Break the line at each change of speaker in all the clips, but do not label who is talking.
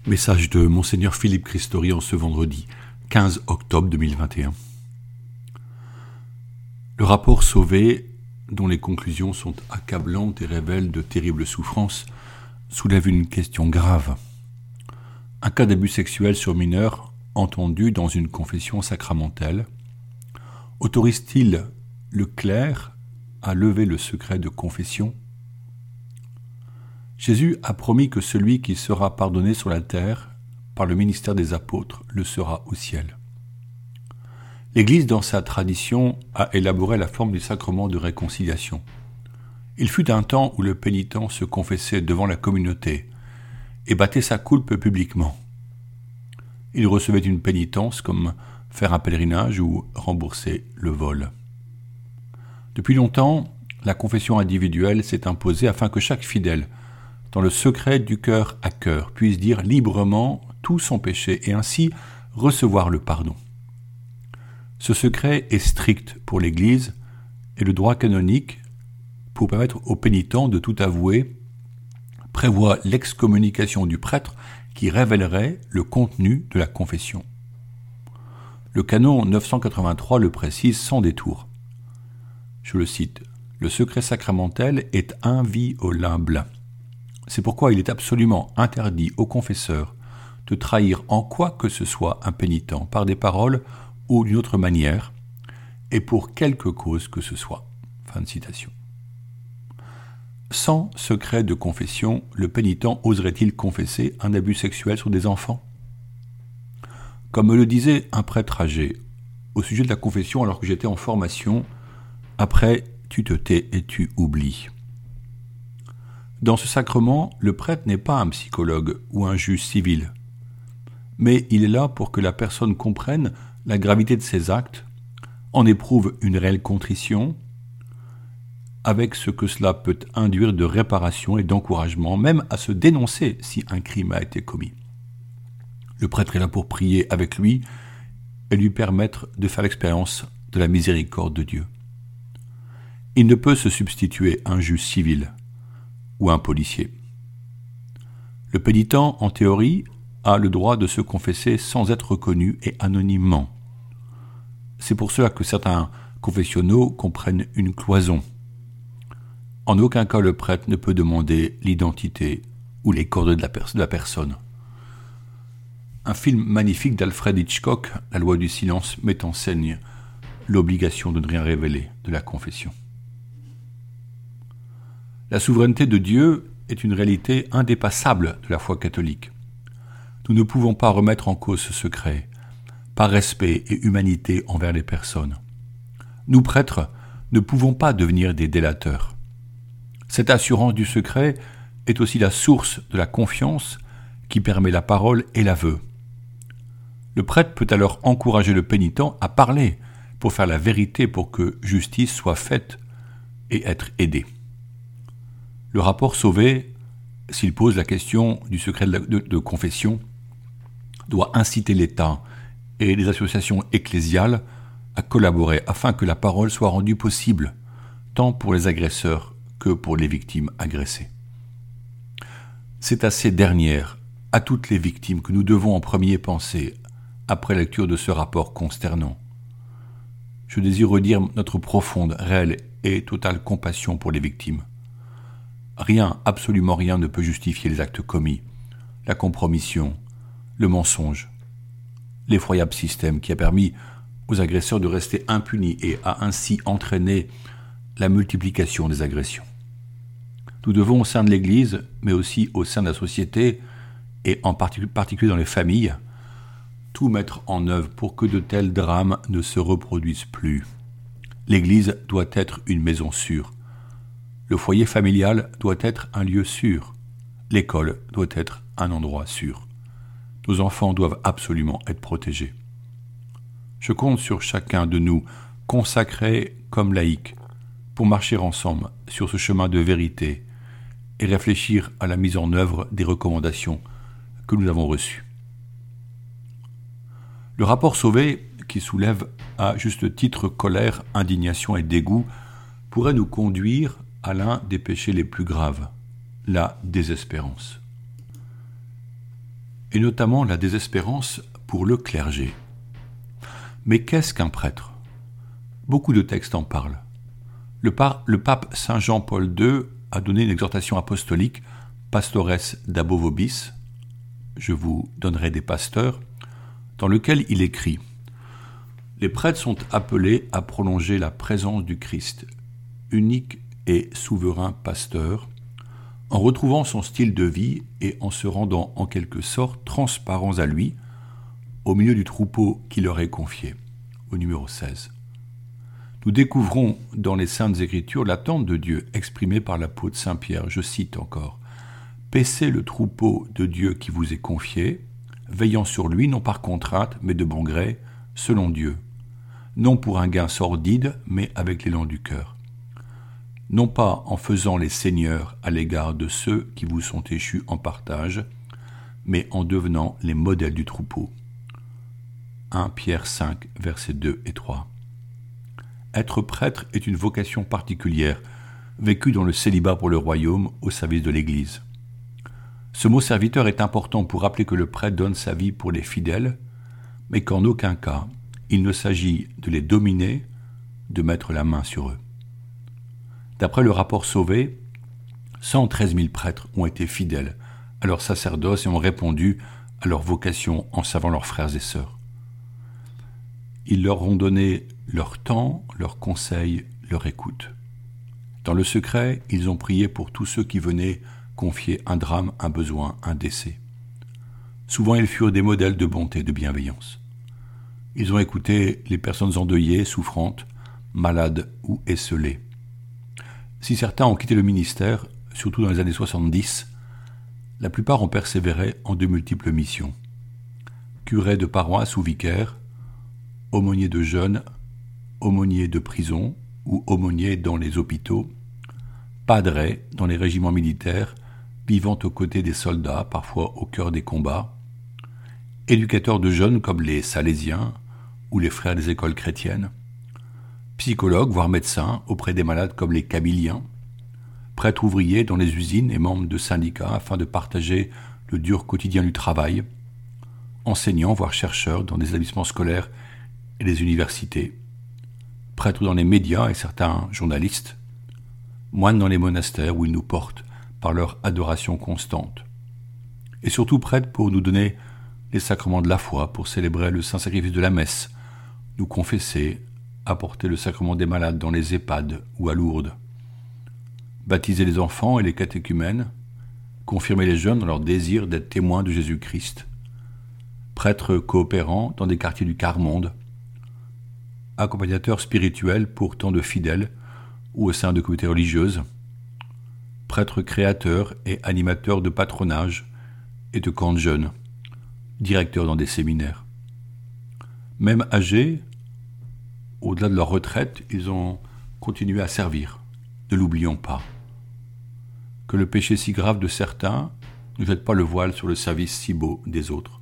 Message de Monseigneur Philippe Christori en ce vendredi 15 octobre 2021. Le rapport Sauvé, dont les conclusions sont accablantes et révèlent de terribles souffrances, soulève une question grave. Un cas d'abus sexuel sur mineur entendu dans une confession sacramentelle autorise-t-il le clerc à lever le secret de confession ? Jésus a promis que celui qui sera pardonné sur la terre par le ministère des apôtres le sera au ciel. L'Église, dans sa tradition, a élaboré la forme du sacrement de réconciliation. Il fut un temps où le pénitent se confessait devant la communauté et battait sa coulpe publiquement. Il recevait une pénitence comme faire un pèlerinage ou rembourser le vol. Depuis longtemps, la confession individuelle s'est imposée afin que chaque fidèle, dans le secret du cœur à cœur, puisse dire librement tout son péché et ainsi recevoir le pardon. Ce secret est strict pour l'Église et le droit canonique, pour permettre aux pénitents de tout avouer, prévoit l'excommunication du prêtre qui révélerait le contenu de la confession. Le canon 983 le précise sans détour. Je le cite, « Le secret sacramentel est inviolable. C'est pourquoi il est absolument interdit au confesseur de trahir en quoi que ce soit un pénitent par des paroles ou d'une autre manière, et pour quelque cause que ce soit. » Fin de citation. Sans secret de confession, le pénitent oserait-il confesser un abus sexuel sur des enfants ? Comme me le disait un prêtre âgé au sujet de la confession alors que j'étais en formation, après tu te tais et tu oublies. Dans ce sacrement, le prêtre n'est pas un psychologue ou un juge civil, mais il est là pour que la personne comprenne la gravité de ses actes, en éprouve une réelle contrition, avec ce que cela peut induire de réparation et d'encouragement, même à se dénoncer si un crime a été commis. Le prêtre est là pour prier avec lui et lui permettre de faire l'expérience de la miséricorde de Dieu. Il ne peut se substituer à un juge civil ou un policier. Le pénitent, en théorie, a le droit de se confesser sans être reconnu et anonymement. C'est pour cela que certains confessionnaux comprennent une cloison. En aucun cas le prêtre ne peut demander l'identité ou les coordonnées de la personne. Un film magnifique d'Alfred Hitchcock, La loi du silence, met en scène l'obligation de ne rien révéler de la confession. La souveraineté de Dieu est une réalité indépassable de la foi catholique. Nous ne pouvons pas remettre en cause ce secret, par respect et humanité envers les personnes. Nous, prêtres, ne pouvons pas devenir des délateurs. Cette assurance du secret est aussi la source de la confiance qui permet la parole et l'aveu. Le prêtre peut alors encourager le pénitent à parler pour faire la vérité, pour que justice soit faite et être aidé. Le rapport Sauvé, s'il pose la question du secret de confession, doit inciter l'État et les associations ecclésiales à collaborer afin que la parole soit rendue possible, tant pour les agresseurs que pour les victimes agressées. C'est à ces dernières, à toutes les victimes, que nous devons en premier penser, après lecture de ce rapport consternant. Je désire redire notre profonde, réelle et totale compassion pour les victimes. Rien, absolument rien ne peut justifier les actes commis, la compromission, le mensonge, l'effroyable système qui a permis aux agresseurs de rester impunis et a ainsi entraîné la multiplication des agressions. Nous devons au sein de l'Église, mais aussi au sein de la société, et en particulier dans les familles, tout mettre en œuvre pour que de tels drames ne se reproduisent plus. L'Église doit être une maison sûre. Le foyer familial doit être un lieu sûr. L'école doit être un endroit sûr. Nos enfants doivent absolument être protégés. Je compte sur chacun de nous, consacrés comme laïcs, pour marcher ensemble sur ce chemin de vérité et réfléchir à la mise en œuvre des recommandations que nous avons reçues. Le rapport Sauvé, qui soulève à juste titre colère, indignation et dégoût, pourrait nous conduire à l'un des péchés les plus graves, la désespérance. et notamment la désespérance pour le clergé. Mais qu'est-ce qu'un prêtre ? Beaucoup de textes en parlent. Le pape Saint Jean-Paul II a donné une exhortation apostolique Pastores Dabo Vobis, je vous donnerai des pasteurs, dans lequel il écrit « Les prêtres sont appelés à prolonger la présence du Christ, unique et souverain pasteur, en retrouvant son style de vie et en se rendant en quelque sorte transparents à lui, au milieu du troupeau qui leur est confié. » Au numéro 16. Nous découvrons dans les Saintes Écritures l'attente de Dieu exprimée par l'apôtre Saint Pierre, je cite encore « Paissez le troupeau de Dieu qui vous est confié, veillant sur lui non par contrainte, mais de bon gré, selon Dieu, non pour un gain sordide, mais avec l'élan du cœur. Non pas en faisant les seigneurs à l'égard de ceux qui vous sont échus en partage, mais en devenant les modèles du troupeau. » 1 Pierre 5, versets 2 et 3. Être prêtre est une vocation particulière, vécue dans le célibat pour le royaume, au service de l'Église. Ce mot serviteur est important pour rappeler que le prêtre donne sa vie pour les fidèles, mais qu'en aucun cas il ne s'agit de les dominer, de mettre la main sur eux. D'après le rapport Sauvé, 113 000 prêtres ont été fidèles à leur sacerdoce et ont répondu à leur vocation en servant leurs frères et sœurs. Ils leur ont donné leur temps, leurs conseils, leur écoute. Dans le secret, ils ont prié pour tous ceux qui venaient confier un drame, un besoin, un décès. Souvent, ils furent des modèles de bonté, de bienveillance. Ils ont écouté les personnes endeuillées, souffrantes, malades ou esseulées. Si certains ont quitté le ministère, surtout dans les années 70, la plupart ont persévéré en de multiples missions. Curés de paroisse ou vicaires, aumôniers de jeunes, aumôniers de prison ou aumôniers dans les hôpitaux, padres dans les régiments militaires, vivant aux côtés des soldats, parfois au cœur des combats, éducateurs de jeunes comme les Salésiens ou les frères des écoles chrétiennes, psychologues, voire médecins, auprès des malades comme les Kabyliens, prêtres ouvriers dans les usines et membres de syndicats afin de partager le dur quotidien du travail, enseignants, voire chercheurs dans des établissements scolaires et les universités, prêtres dans les médias et certains journalistes, moines dans les monastères où ils nous portent par leur adoration constante, et surtout prêtres pour nous donner les sacrements de la foi, pour célébrer le saint sacrifice de la messe, nous confesser, apporter le sacrement des malades dans les EHPAD ou à Lourdes, baptiser les enfants et les catéchumènes, confirmer les jeunes dans leur désir d'être témoins de Jésus-Christ, prêtres coopérants dans des quartiers du quart-monde, accompagnateurs spirituels pour tant de fidèles ou au sein de communautés religieuses, prêtres créateurs et animateurs de patronage et de camps de jeunes, directeurs dans des séminaires. Même âgés, au-delà de leur retraite, ils ont continué à servir. Ne l'oublions pas. Que le péché si grave de certains ne jette pas le voile sur le service si beau des autres.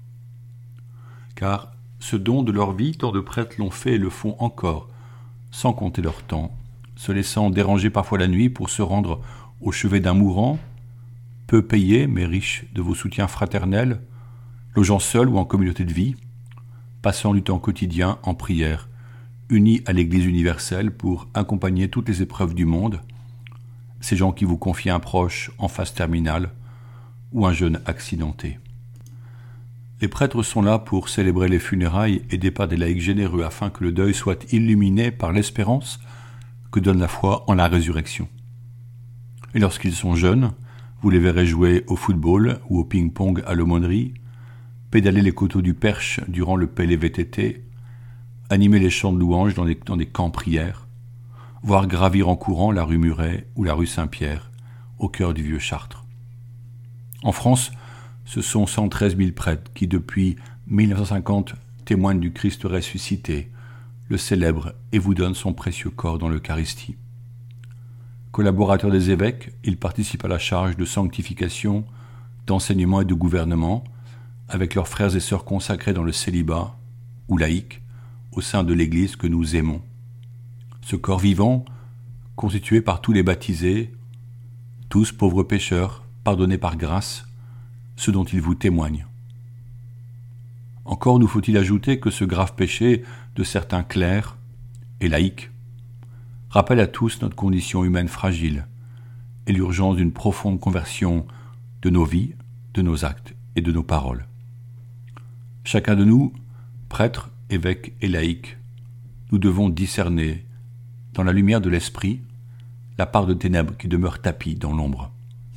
Car ce don de leur vie, tant de prêtres l'ont fait et le font encore, sans compter leur temps, se laissant déranger parfois la nuit pour se rendre au chevet d'un mourant, peu payé mais riche de vos soutiens fraternels, logeant seul ou en communauté de vie, passant du temps quotidien en prière, unis à l'Église universelle pour accompagner toutes les épreuves du monde, ces gens qui vous confient un proche en phase terminale ou un jeune accidenté. Les prêtres sont là pour célébrer les funérailles aidés par des laïcs généreux afin que le deuil soit illuminé par l'espérance que donne la foi en la résurrection. Et lorsqu'ils sont jeunes, vous les verrez jouer au football ou au ping-pong à l'aumônerie, pédaler les coteaux du Perche durant le PLVTT, animer les chants de louanges dans des camps prières, voire gravir en courant la rue Muret ou la rue Saint-Pierre, au cœur du vieux Chartres. En France, ce sont 113 000 prêtres qui, depuis 1950, témoignent du Christ ressuscité, le célèbrent et vous donnent son précieux corps dans l'Eucharistie. Collaborateurs des évêques, ils participent à la charge de sanctification, d'enseignement et de gouvernement, avec leurs frères et sœurs consacrés dans le célibat ou laïcs, au sein de l'Église que nous aimons. Ce corps vivant, constitué par tous les baptisés, tous pauvres pécheurs, pardonnés par grâce, ce dont ils vous témoignent. Encore nous faut-il ajouter que ce grave péché de certains clercs et laïcs rappelle à tous notre condition humaine fragile et l'urgence d'une profonde conversion de nos vies, de nos actes et de nos paroles. Chacun de nous, prêtres, évêques et laïcs, nous devons discerner, dans la lumière de l'esprit, la part de ténèbres qui demeure tapie dans l'ombre.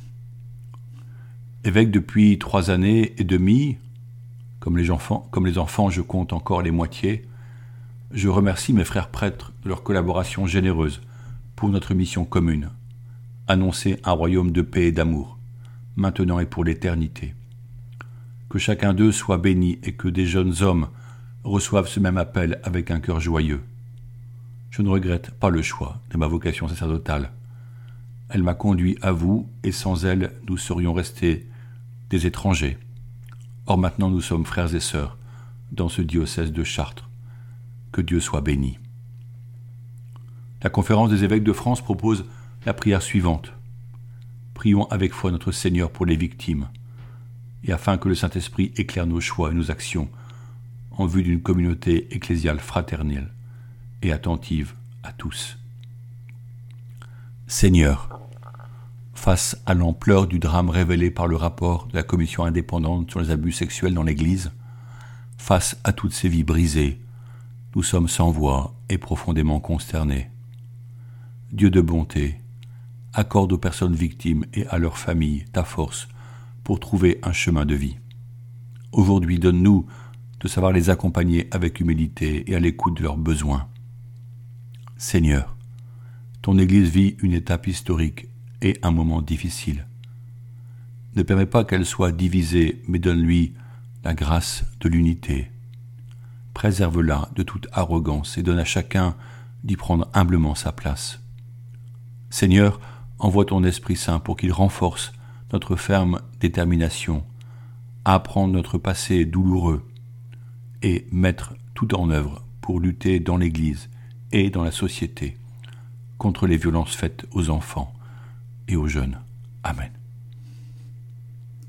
Évêque depuis 3 années et demie, comme les enfants, je compte encore les moitiés, je remercie mes frères prêtres de leur collaboration généreuse pour notre mission commune, annoncer un royaume de paix et d'amour, maintenant et pour l'éternité. Que chacun d'eux soit béni et que des jeunes hommes reçoivent ce même appel avec un cœur joyeux. Je ne regrette pas le choix de ma vocation sacerdotale. Elle m'a conduit à vous et sans elle, nous serions restés des étrangers. Or maintenant nous sommes frères et sœurs dans ce diocèse de Chartres. Que Dieu soit béni. La conférence des évêques de France propose la prière suivante. Prions avec foi notre Seigneur pour les victimes, et afin que le Saint-Esprit éclaire nos choix et nos actions en vue d'une communauté ecclésiale fraternelle et attentive à tous. Seigneur, face à l'ampleur du drame révélé par le rapport de la commission indépendante sur les abus sexuels dans l'Église, face à toutes ces vies brisées, nous sommes sans voix et profondément consternés. Dieu de bonté, accorde aux personnes victimes et à leurs familles ta force pour trouver un chemin de vie. Aujourd'hui, donne-nous de savoir les accompagner avec humilité et à l'écoute de leurs besoins. Seigneur, ton Église vit une étape historique et un moment difficile. Ne permets pas qu'elle soit divisée, mais donne-lui la grâce de l'unité. Préserve-la de toute arrogance et donne à chacun d'y prendre humblement sa place. Seigneur, envoie ton Esprit Saint pour qu'il renforce notre ferme détermination à apprendre notre passé douloureux et mettre tout en œuvre pour lutter dans l'Église et dans la société contre les violences faites aux enfants et aux jeunes. Amen.